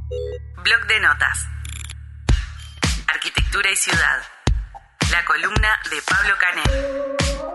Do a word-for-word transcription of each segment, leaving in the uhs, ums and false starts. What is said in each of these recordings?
Blog de notas. Arquitectura y ciudad. La columna de Pablo Canel.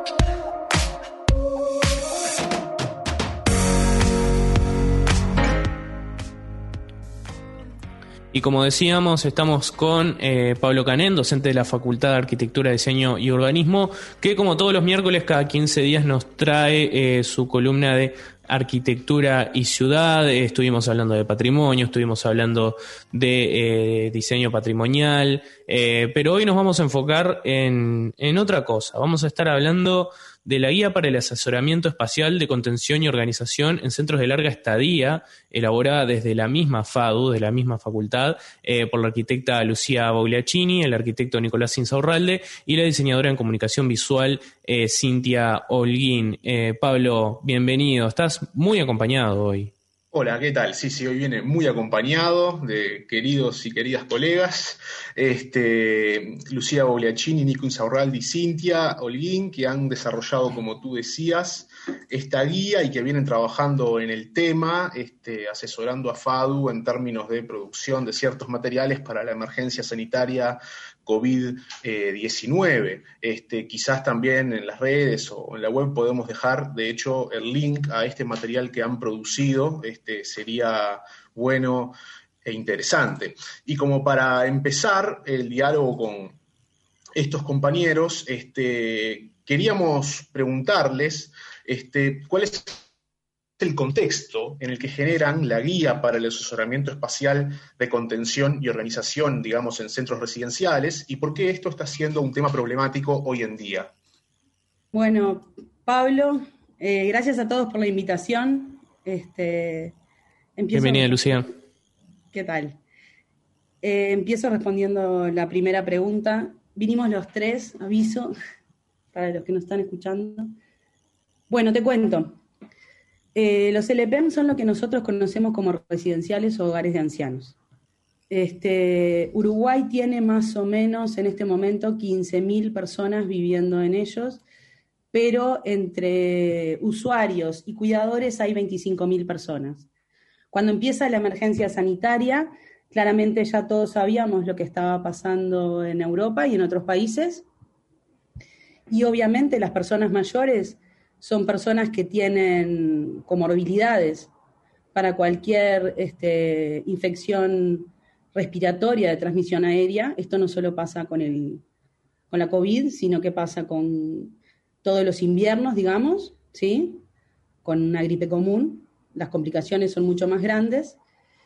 Y como decíamos, estamos con eh, Pablo Canén, docente de la Facultad de Arquitectura, Diseño y Urbanismo, que como todos los miércoles, cada quince días nos trae eh, su columna de arquitectura y ciudad. Eh, estuvimos hablando de patrimonio, estuvimos hablando de eh, diseño patrimonial, eh, pero hoy nos vamos a enfocar en, en otra cosa. Vamos a estar hablando de la guía para el asesoramiento espacial de contención y organización en centros de larga estadía, elaborada desde la misma FADU, de la misma facultad, eh, por la arquitecta Lucía Bogliacini, el arquitecto Nicolás Insaurralde y la diseñadora en comunicación visual eh, Cintia Holguín. Eh, Pablo, bienvenido. Estás muy acompañado hoy. Hola, ¿qué tal? Sí, sí, hoy viene muy acompañado de queridos y queridas colegas, este, Lucía Bogliacini, Nico Insaurralde y Cintia Holguín, que han desarrollado, como tú decías, esta guía y que vienen trabajando en el tema, este, asesorando a FADU en términos de producción de ciertos materiales para la emergencia sanitaria COVID diecinueve. Este, quizás también en las redes o en la web podemos dejar, de hecho, el link a este material que han producido. Este, sería bueno e interesante. Y como para empezar el diálogo con estos compañeros, este, queríamos preguntarles este, cuál es el contexto en el que generan la guía para el asesoramiento espacial de contención y organización, digamos, en centros residenciales, y por qué esto está siendo un tema problemático hoy en día. Bueno, Pablo, eh, gracias a todos por la invitación. Este, empiezo... Bienvenida, Lucía. ¿Qué tal? Eh, empiezo respondiendo la primera pregunta. Vinimos los tres, aviso, para los que nos están escuchando. Bueno, te cuento. Eh, los L P M son lo que nosotros conocemos como residenciales o hogares de ancianos. Este, Uruguay tiene más o menos en este momento quince mil personas viviendo en ellos, pero entre usuarios y cuidadores hay veinticinco mil personas. Cuando empieza la emergencia sanitaria, claramente ya todos sabíamos lo que estaba pasando en Europa y en otros países, y obviamente las personas mayores son personas que tienen comorbilidades para cualquier este, infección respiratoria de transmisión aérea. Esto no solo pasa con, el, con la COVID, sino que pasa con todos los inviernos, digamos, ¿sí? Con una gripe común. Las complicaciones son mucho más grandes.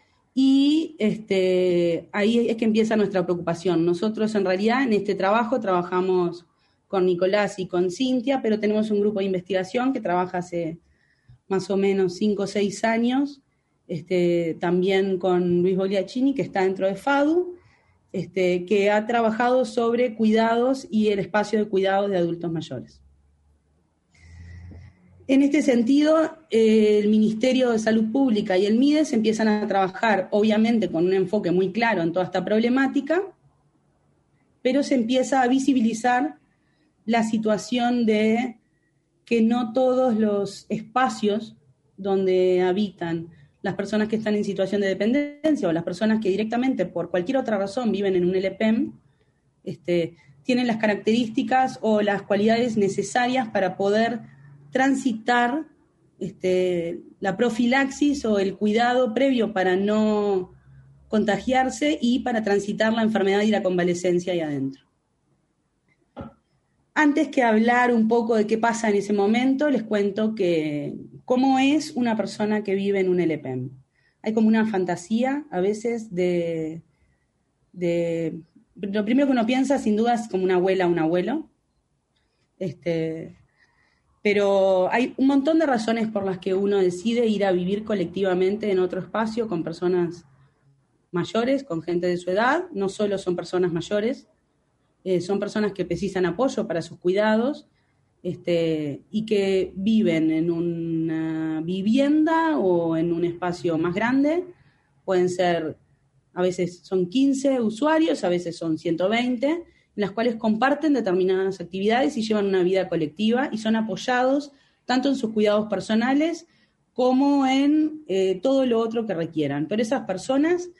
Y este, ahí es que empieza nuestra preocupación. Nosotros en realidad en este trabajo trabajamos con Nicolás y con Cintia, pero tenemos un grupo de investigación que trabaja hace más o menos cinco o seis años, este, también con Luis Bogliacini, que está dentro de FADU, este, que ha trabajado sobre cuidados y el espacio de cuidados de adultos mayores. En este sentido, eh, el Ministerio de Salud Pública y el MIDES empiezan a trabajar, obviamente, con un enfoque muy claro en toda esta problemática, pero se empieza a visibilizar la situación de que no todos los espacios donde habitan las personas que están en situación de dependencia o las personas que directamente por cualquier otra razón viven en un L P M, este, tienen las características o las cualidades necesarias para poder transitar este, la profilaxis o el cuidado previo para no contagiarse y para transitar la enfermedad y la convalecencia ahí adentro. Antes que hablar un poco de qué pasa en ese momento, les cuento que cómo es una persona que vive en un L P M. Hay como una fantasía a veces de, de... Lo primero que uno piensa, sin duda, es como una abuela o un abuelo. Este, pero hay un montón de razones por las que uno decide ir a vivir colectivamente en otro espacio con personas mayores, con gente de su edad. No solo son personas mayores, Eh, son personas que precisan apoyo para sus cuidados este, y que viven en una vivienda o en un espacio más grande. Pueden ser, a veces son quince usuarios, a veces son ciento veinte, en las cuales comparten determinadas actividades y llevan una vida colectiva y son apoyados tanto en sus cuidados personales como en eh, todo lo otro que requieran. Pero esas personas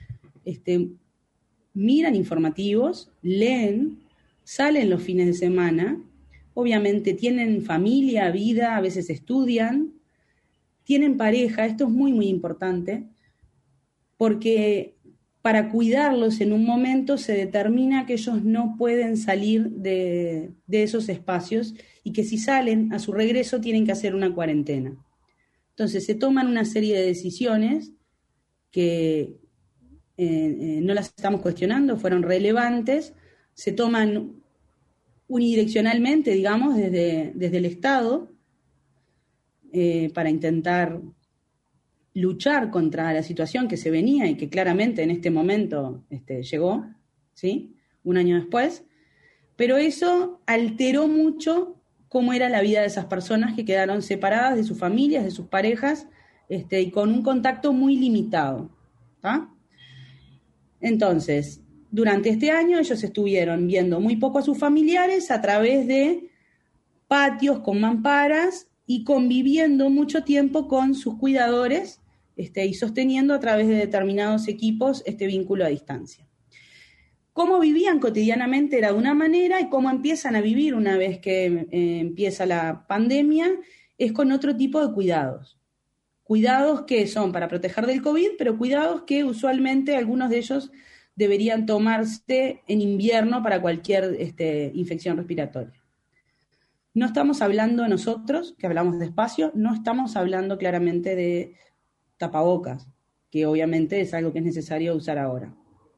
este, miran informativos, leen, salen los fines de semana, obviamente tienen familia, vida, a veces estudian, tienen pareja, esto es muy, muy importante, porque para cuidarlos en un momento se determina que ellos no pueden salir de, de esos espacios y que si salen a su regreso tienen que hacer una cuarentena. Entonces se toman una serie de decisiones que eh, eh, no las estamos cuestionando, fueron relevantes, se toman unidireccionalmente, digamos, desde, desde el Estado, eh, para intentar luchar contra la situación que se venía y que claramente en este momento este, llegó, ¿sí? Un año después, pero eso alteró mucho cómo era la vida de esas personas que quedaron separadas de sus familias, de sus parejas, este, y con un contacto muy limitado, ¿tá? Entonces, durante este año ellos estuvieron viendo muy poco a sus familiares a través de patios con mamparas y conviviendo mucho tiempo con sus cuidadores, este, y sosteniendo a través de determinados equipos este vínculo a distancia. Cómo vivían cotidianamente era de una manera y cómo empiezan a vivir una vez que eh, empieza la pandemia es con otro tipo de cuidados. Cuidados que son para proteger del COVID, pero cuidados que usualmente algunos de ellos deberían tomarse en invierno para cualquier este, infección respiratoria. No estamos hablando nosotros, que hablamos de espacio, no estamos hablando claramente de tapabocas, que obviamente es algo que es necesario usar ahora.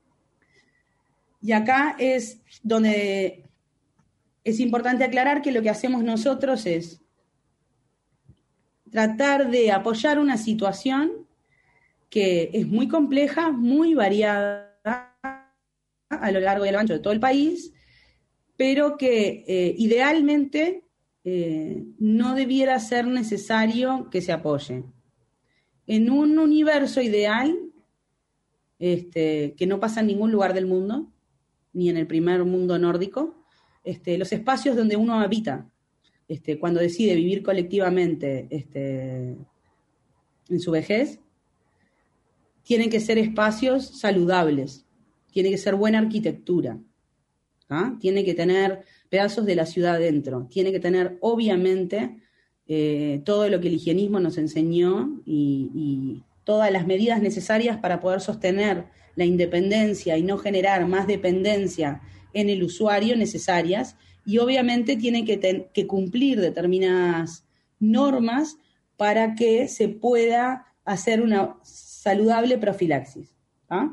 Y acá es donde es importante aclarar que lo que hacemos nosotros es tratar de apoyar una situación que es muy compleja, muy variada a lo largo y a lo ancho de todo el país, pero que eh, idealmente eh, no debiera ser necesario que se apoye. En un universo ideal, este, que no pasa en ningún lugar del mundo, ni en el primer mundo nórdico, este, los espacios donde uno habita, este, cuando decide vivir colectivamente este, en su vejez, tienen que ser espacios saludables, tiene que ser buena arquitectura, ¿ah? Tiene que tener pedazos de la ciudad dentro, tiene que tener, obviamente, eh, todo lo que el higienismo nos enseñó y, y todas las medidas necesarias para poder sostener la independencia y no generar más dependencia en el usuario necesarias, y obviamente tiene que, ten, que cumplir determinadas normas para que se pueda hacer una saludable profilaxis, ¿ah?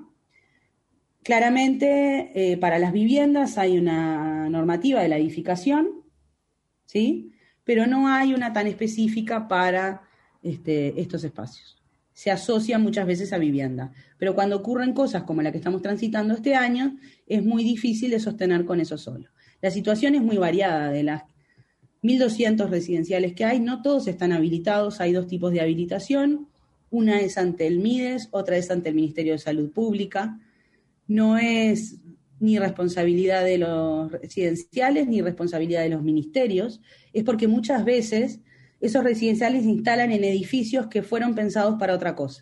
Claramente, eh, para las viviendas hay una normativa de la edificación, ¿sí? Pero no hay una tan específica para este, estos espacios. Se asocia muchas veces a vivienda, pero cuando ocurren cosas como la que estamos transitando este año, es muy difícil de sostener con eso solo. La situación es muy variada. De las mil doscientos residenciales que hay, no todos están habilitados, hay dos tipos de habilitación, una es ante el MIDES, otra es ante el Ministerio de Salud Pública. No es ni responsabilidad de los residenciales ni responsabilidad de los ministerios, es porque muchas veces esos residenciales se instalan en edificios que fueron pensados para otra cosa.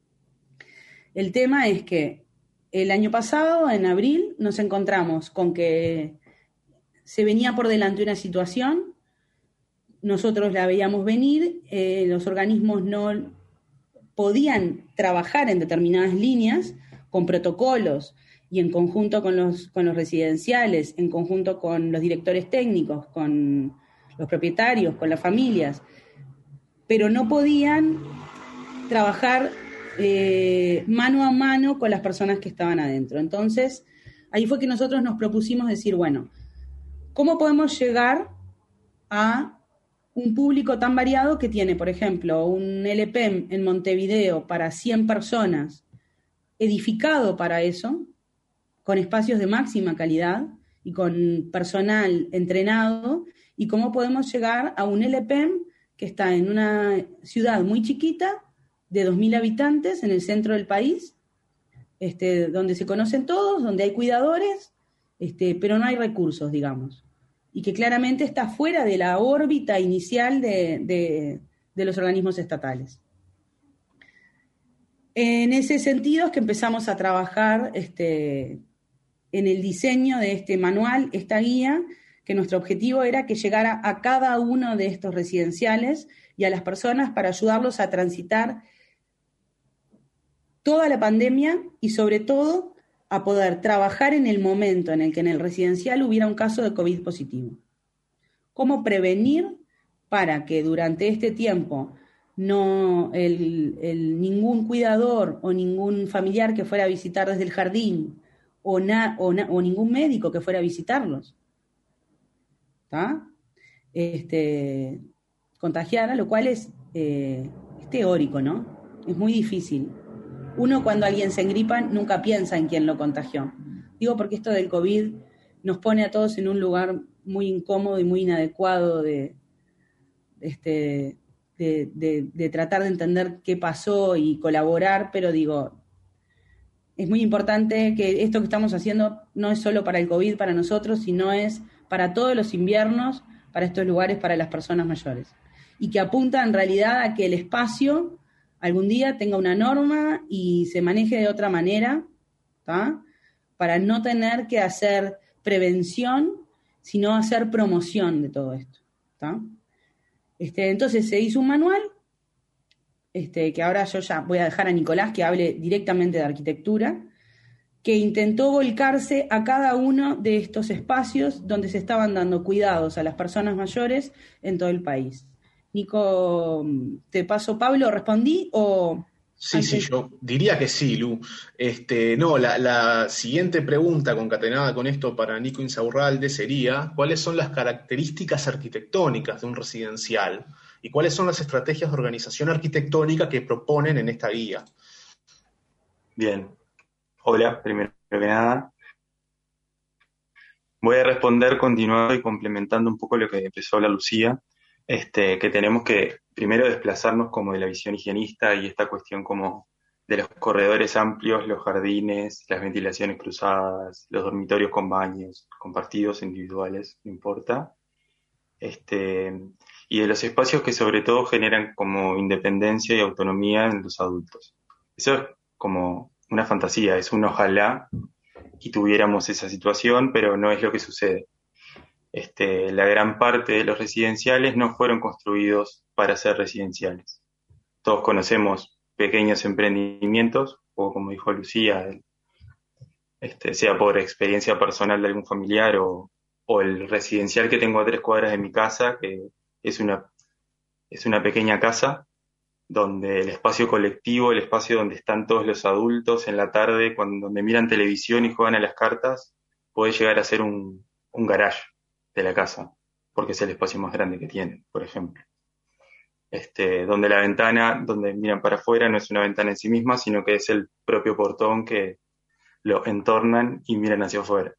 El tema es que el año pasado, en abril, nos encontramos con que se venía por delante una situación, nosotros la veíamos venir, eh, los organismos no podían trabajar en determinadas líneas, con protocolos y en conjunto con los, con los residenciales, en conjunto con los directores técnicos, con los propietarios, con las familias, pero no podían trabajar eh, mano a mano con las personas que estaban adentro. Entonces, ahí fue que nosotros nos propusimos decir, bueno, ¿cómo podemos llegar a un público tan variado que tiene, por ejemplo, un L P E M en Montevideo para cien personas, edificado para eso, con espacios de máxima calidad y con personal entrenado, y cómo podemos llegar a un L P E M que está en una ciudad muy chiquita, de dos mil habitantes, en el centro del país, este, donde se conocen todos, donde hay cuidadores, este, pero no hay recursos, digamos, y que claramente está fuera de la órbita inicial de, de, de los organismos estatales. En ese sentido es que empezamos a trabajar este, en el diseño de este manual, esta guía, que nuestro objetivo era que llegara a cada uno de estos residenciales y a las personas para ayudarlos a transitar toda la pandemia y sobre todo a poder trabajar en el momento en el que en el residencial hubiera un caso de COVID positivo. ¿Cómo prevenir para que durante este tiempo no el, el, ningún cuidador o ningún familiar que fuera a visitar desde el jardín o, na, o, na, o ningún médico que fuera a visitarlos, ¿tá? Este, contagiara, lo cual es, eh, es teórico, ¿no? Es muy difícil. Uno cuando alguien se engripa nunca piensa en quién lo contagió. Digo porque esto del COVID nos pone a todos en un lugar muy incómodo y muy inadecuado de, este, de, de, de tratar de entender qué pasó y colaborar, pero digo, es muy importante que esto que estamos haciendo no es solo para el COVID, para nosotros, sino es para todos los inviernos, para estos lugares, para las personas mayores. Y que apunta en realidad a que el espacio algún día tenga una norma y se maneje de otra manera, ¿tá? Para no tener que hacer prevención, sino hacer promoción de todo esto, ¿tá? Este, entonces se hizo un manual, este, que ahora yo ya voy a dejar a Nicolás que hable directamente de arquitectura, que intentó volcarse a cada uno de estos espacios donde se estaban dando cuidados a las personas mayores en todo el país. Nico, te paso, Pablo, ¿respondí o...? Sí, sí, yo diría que sí, Lu. Este, no, la, la siguiente pregunta concatenada con esto para Nico Insaurralde sería, ¿cuáles son las características arquitectónicas de un residencial? ¿Y cuáles son las estrategias de organización arquitectónica que proponen en esta guía? Bien. Hola, primero que nada. Voy a responder continuando y complementando un poco lo que empezó la Lucía. Este, que tenemos que primero desplazarnos como de la visión higienista y esta cuestión como de los corredores amplios, los jardines, las ventilaciones cruzadas, los dormitorios con baños, compartidos, individuales, no importa. Este, y de los espacios que sobre todo generan como independencia y autonomía en los adultos. Eso es como una fantasía, es un ojalá y tuviéramos esa situación, pero no es lo que sucede. Este, la gran parte de los residenciales no fueron construidos para ser residenciales. Todos conocemos pequeños emprendimientos, o como dijo Lucía, este, sea por experiencia personal de algún familiar o, o el residencial que tengo a tres cuadras de mi casa, que es una, es una pequeña casa donde el espacio colectivo, el espacio donde están todos los adultos en la tarde, cuando donde miran televisión y juegan a las cartas, puede llegar a ser un, un garage de la casa, porque es el espacio más grande que tienen, por ejemplo. Este, donde la ventana, donde miran para afuera, no es una ventana en sí misma, sino que es el propio portón que lo entornan y miran hacia afuera.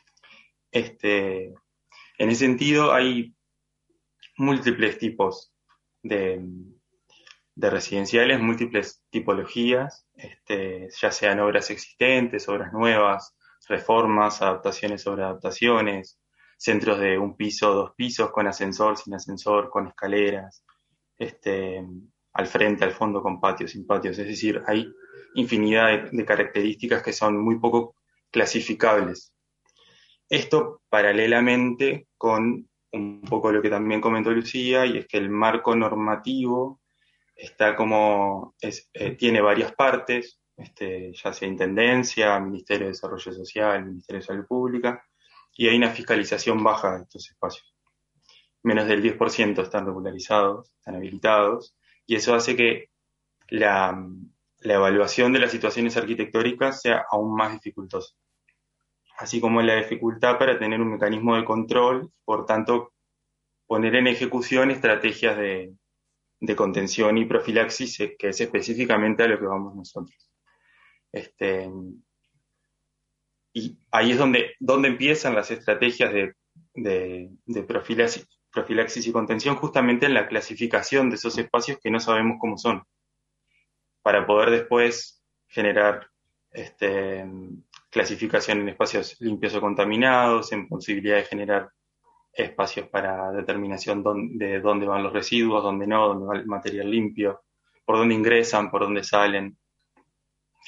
Este, en ese sentido, hay múltiples tipos de, de residenciales, múltiples tipologías, este, ya sean obras existentes, obras nuevas, reformas, adaptaciones sobre adaptaciones, centros de un piso, dos pisos, con ascensor, sin ascensor, con escaleras, este, al frente, al fondo, con patios, sin patios. Es decir, hay infinidad de, de características que son muy poco clasificables. Esto paralelamente con un poco lo que también comentó Lucía, y es que el marco normativo está como, es, eh, tiene varias partes, este, ya sea Intendencia, Ministerio de Desarrollo Social, Ministerio de Salud Pública, y hay una fiscalización baja de estos espacios. Menos del diez por ciento están regularizados, están habilitados, y eso hace que la, la evaluación de las situaciones arquitectónicas sea aún más dificultosa. Así como la dificultad para tener un mecanismo de control, por tanto, poner en ejecución estrategias de, de contención y profilaxis, que es específicamente a lo que vamos nosotros. Este, y ahí es donde, donde empiezan las estrategias de, de, de profilaxis, profilaxis y contención, justamente en la clasificación de esos espacios que no sabemos cómo son, para poder después generar este, clasificación en espacios limpios o contaminados, en posibilidad de generar espacios para determinación de dónde van los residuos, dónde no, dónde va el material limpio, por dónde ingresan, por dónde salen.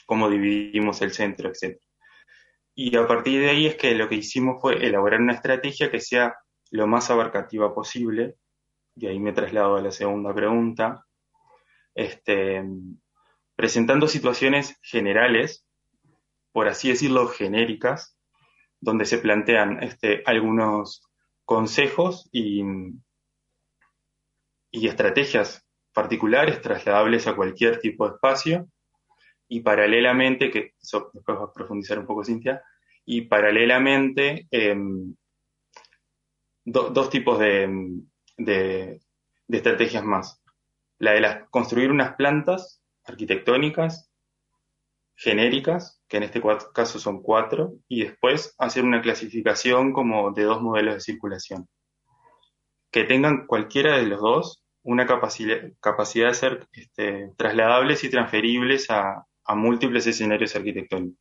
cómo dividimos el centro, etcétera. Y a partir de ahí es que lo que hicimos fue elaborar una estrategia que sea lo más abarcativa posible, y ahí me traslado a la segunda pregunta, este, presentando situaciones generales, por así decirlo, genéricas, donde se plantean este, algunos consejos y, y estrategias particulares trasladables a cualquier tipo de espacio, y paralelamente, que eso después va a profundizar un poco Cintia, y paralelamente eh, do, dos tipos de, de, de estrategias más. La de las, construir unas plantas arquitectónicas genéricas, que en este caso son cuatro, y después hacer una clasificación como de dos modelos de circulación, que tengan cualquiera de los dos una capacidad, capacidad de ser este, trasladables y transferibles a, a múltiples escenarios arquitectónicos.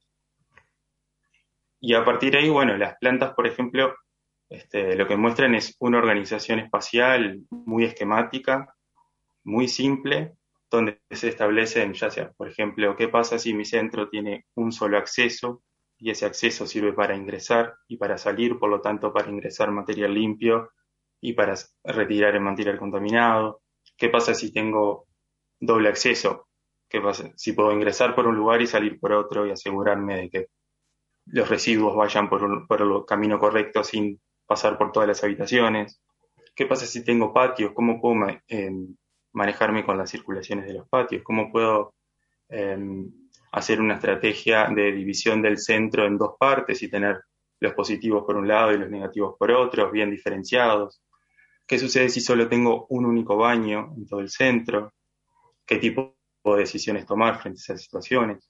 Y a partir de ahí, bueno, las plantas, por ejemplo, este, lo que muestran es una organización espacial muy esquemática, muy simple, donde se establecen, ya sea, por ejemplo, qué pasa si mi centro tiene un solo acceso y ese acceso sirve para ingresar y para salir, por lo tanto, para ingresar material limpio y para retirar el material contaminado. ¿Qué pasa si tengo doble acceso? ¿Qué pasa si puedo ingresar por un lugar y salir por otro y asegurarme de que los residuos vayan por, un, por el camino correcto sin pasar por todas las habitaciones? ¿Qué pasa si tengo patios? ¿Cómo puedo eh, manejarme con las circulaciones de los patios? ¿Cómo puedo eh, hacer una estrategia de división del centro en dos partes y tener los positivos por un lado y los negativos por otro, bien diferenciados? ¿Qué sucede si solo tengo un único baño en todo el centro? ¿Qué tipo de decisiones tomar frente a esas situaciones?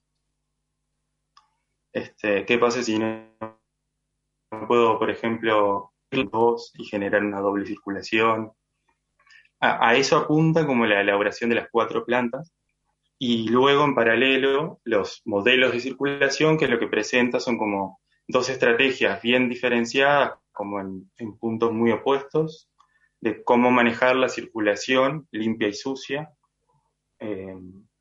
Este, ¿qué pasa si no puedo, por ejemplo, dos y generar una doble circulación? A, a eso apunta como la elaboración de las cuatro plantas, y luego en paralelo los modelos de circulación, que lo que presenta son como dos estrategias bien diferenciadas, como en, en puntos muy opuestos, de cómo manejar la circulación limpia y sucia, eh,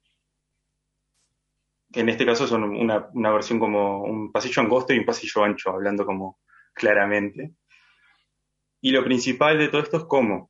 que en este caso son una, una versión como un pasillo angosto y un pasillo ancho, hablando como claramente. Y lo principal de todo esto es cómo.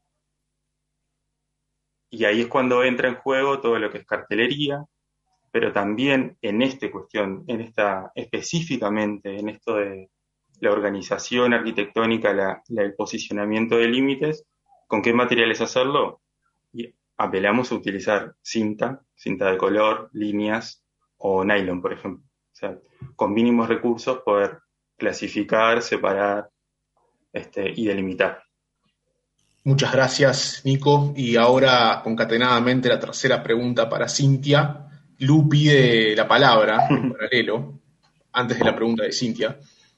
Y ahí es cuando entra en juego todo lo que es cartelería, pero también en esta cuestión, en esta específicamente, en esto de la organización arquitectónica, la, la, el posicionamiento de límites, con qué materiales hacerlo. Y apelamos a utilizar cinta, cinta de color, líneas o nylon, por ejemplo. O sea, con mínimos recursos poder clasificar, separar este, y delimitar. Muchas gracias, Nico. Y ahora, concatenadamente, la tercera pregunta para Cintia. Lu pide la palabra en paralelo, antes de la pregunta de Cintia.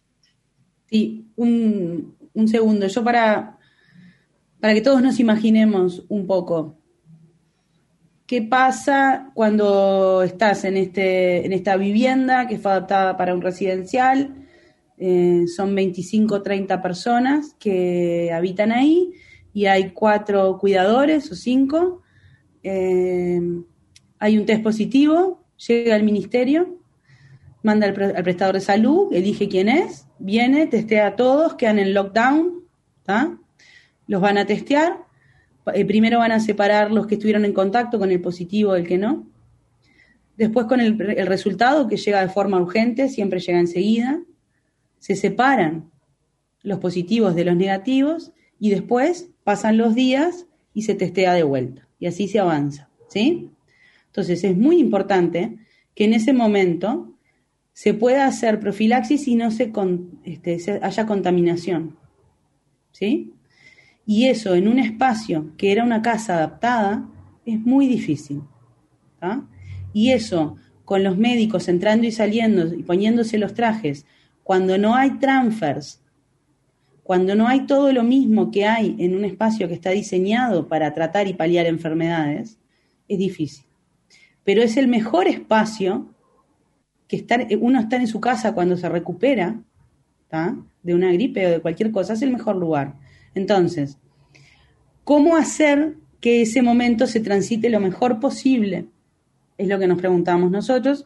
Sí, un, un segundo. Yo para, para que todos nos imaginemos un poco, ¿qué pasa cuando estás en, este, en esta vivienda que fue adaptada para un residencial? Eh, son veinticinco o treinta personas que habitan ahí y hay cuatro cuidadores o cinco. Eh, hay un test positivo, llega al ministerio, manda al, pre- al prestador de salud, elige quién es, viene, testea a todos, quedan en lockdown, ¿tá? Los van a testear. Eh, primero van a separar los que estuvieron en contacto con el positivo del que no. Después con el, el resultado, que llega de forma urgente, siempre llega enseguida. Se separan los positivos de los negativos y después pasan los días y se testea de vuelta. Y así se avanza, ¿sí? Entonces es muy importante que en ese momento se pueda hacer profilaxis y no se, con, este, se haya contaminación, ¿sí? Y eso en un espacio que era una casa adaptada es muy difícil, ¿tá? Y eso con los médicos entrando y saliendo y poniéndose los trajes, cuando no hay transfers, cuando no hay todo lo mismo que hay en un espacio que está diseñado para tratar y paliar enfermedades, es difícil. Pero es el mejor espacio que estar, uno está en su casa cuando se recupera, ¿tá? De una gripe o de cualquier cosa, es el mejor lugar. Entonces, ¿cómo hacer que ese momento se transite lo mejor posible? Es lo que nos preguntamos nosotros.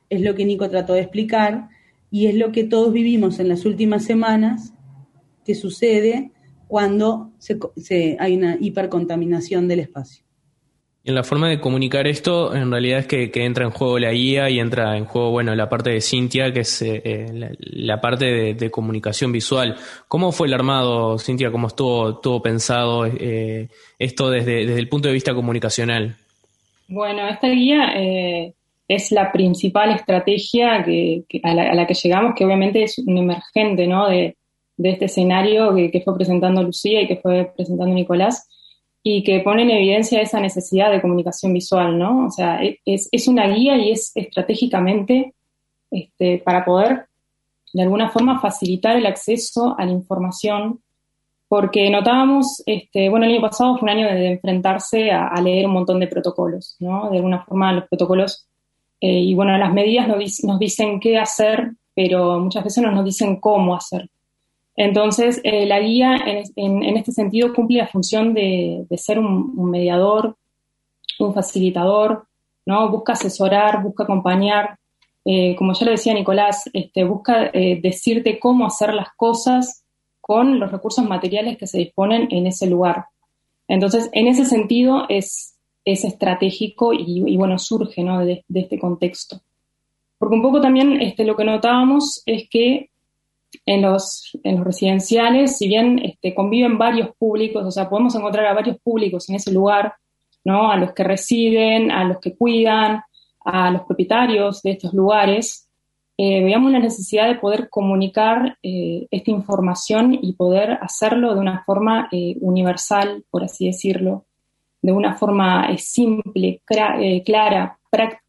es lo que Nico trató de explicar y es lo que todos vivimos en las últimas semanas que sucede cuando se, se, hay una hipercontaminación del espacio. En la forma de comunicar esto, en realidad es que, que entra en juego la guía y entra en juego, bueno, la parte de Cintia, que es eh, la, la parte de, de comunicación visual. ¿Cómo fue el armado, Cintia? ¿Cómo estuvo, estuvo pensado eh, esto desde, desde el punto de vista comunicacional? Bueno, esta guía eh, es la principal estrategia que, que a, la, a la que llegamos, que obviamente es un emergente, ¿no?, de, de este escenario que, que fue presentando Lucía y que fue presentando Nicolás, y que pone en evidencia esa necesidad de comunicación visual, ¿no? O sea, es, es una guía y es estratégicamente este, para poder, de alguna forma, facilitar el acceso a la información, porque notábamos, este, bueno, el año pasado fue un año de enfrentarse a, a leer un montón de protocolos, ¿no? De alguna forma los protocolos, eh, y bueno, las medidas nos, nos dicen qué hacer, pero muchas veces no nos dicen cómo hacer. Entonces, eh, la guía en, en, en este sentido cumple la función de, de ser un, un mediador, un facilitador, ¿no? Busca asesorar, busca acompañar, eh, como ya lo decía Nicolás, este, busca eh, decirte cómo hacer las cosas con los recursos materiales que se disponen en ese lugar. Entonces, en ese sentido es, es estratégico y, y bueno, surge, ¿no?, de, de este contexto. Porque un poco también este, lo que notábamos es que En los, en los residenciales, si bien este, conviven varios públicos, o sea, podemos encontrar a varios públicos en ese lugar, ¿no? A los que residen, a los que cuidan, a los propietarios de estos lugares, eh, veíamos la necesidad de poder comunicar eh, esta información y poder hacerlo de una forma eh, universal, por así decirlo, de una forma eh, simple, cra- eh, clara, práctica.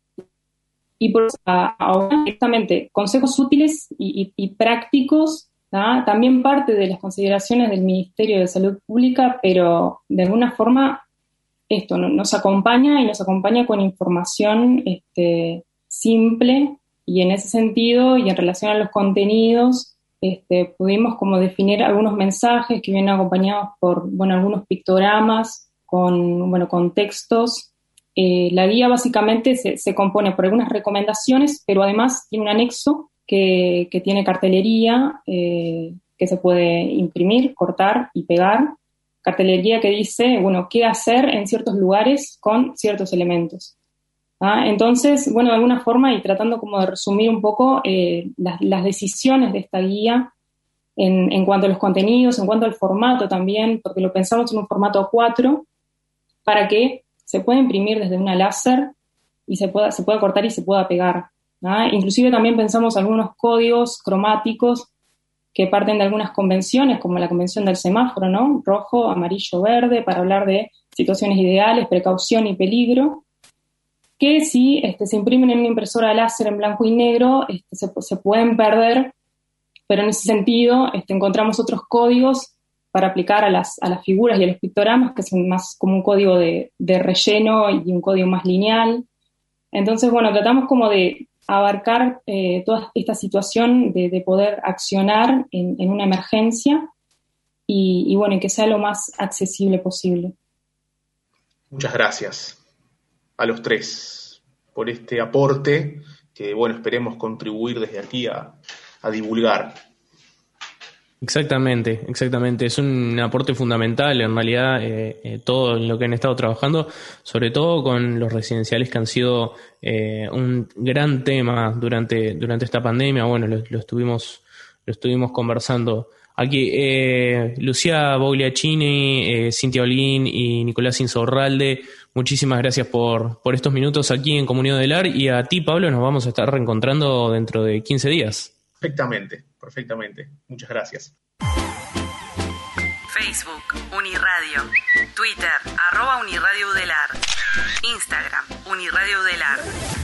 Y por eso, ahora directamente, consejos útiles y, y, y prácticos, ¿tá? También parte de las consideraciones del Ministerio de Salud Pública, pero de alguna forma esto no, nos acompaña y nos acompaña con información este, simple, y en ese sentido y en relación a los contenidos este, pudimos como definir algunos mensajes que vienen acompañados por, bueno, algunos pictogramas con, bueno, con textos. Eh, la guía básicamente se, se compone por algunas recomendaciones, pero además tiene un anexo que, que tiene cartelería eh, que se puede imprimir, cortar y pegar. Cartelería que dice, bueno, qué hacer en ciertos lugares con ciertos elementos. ¿Ah? Entonces, bueno, de alguna forma, y tratando como de resumir un poco eh, las, las decisiones de esta guía en, en cuanto a los contenidos, en cuanto al formato también, porque lo pensamos en un formato A cuatro, para que se pueda imprimir desde una láser y se pueda, se pueda cortar y se pueda pegar, ¿no? Inclusive también pensamos algunos códigos cromáticos que parten de algunas convenciones, como la convención del semáforo, ¿no? Rojo, amarillo, verde, para hablar de situaciones ideales, precaución y peligro, que si este, se imprimen en una impresora láser en blanco y negro, este, se, se pueden perder, pero en ese sentido este, encontramos otros códigos para aplicar a las, a las figuras y a los pictogramas, que son más como un código de, de relleno y un código más lineal. Entonces, bueno, tratamos como de abarcar eh, toda esta situación de, de poder accionar en, en una emergencia y, y, bueno, y que sea lo más accesible posible. Muchas gracias a los tres por este aporte que, bueno, esperemos contribuir desde aquí a, a divulgar. Exactamente, exactamente. Es un aporte fundamental, en realidad, eh, eh, todo en lo que han estado trabajando, sobre todo con los residenciales que han sido eh, un gran tema durante, durante esta pandemia. Bueno, lo, lo estuvimos, lo estuvimos conversando aquí. Eh, Lucía Bogliacini, eh, Cintia Holguín y Nicolás Insaurralde, muchísimas gracias por, por estos minutos aquí en Comunidad del A R, y a ti, Pablo, nos vamos a estar reencontrando dentro de quince días. Perfectamente, perfectamente. Muchas gracias. Facebook, Uniradio. Twitter, arroba Uniradio Udelar. Instagram, Uniradio Udelar.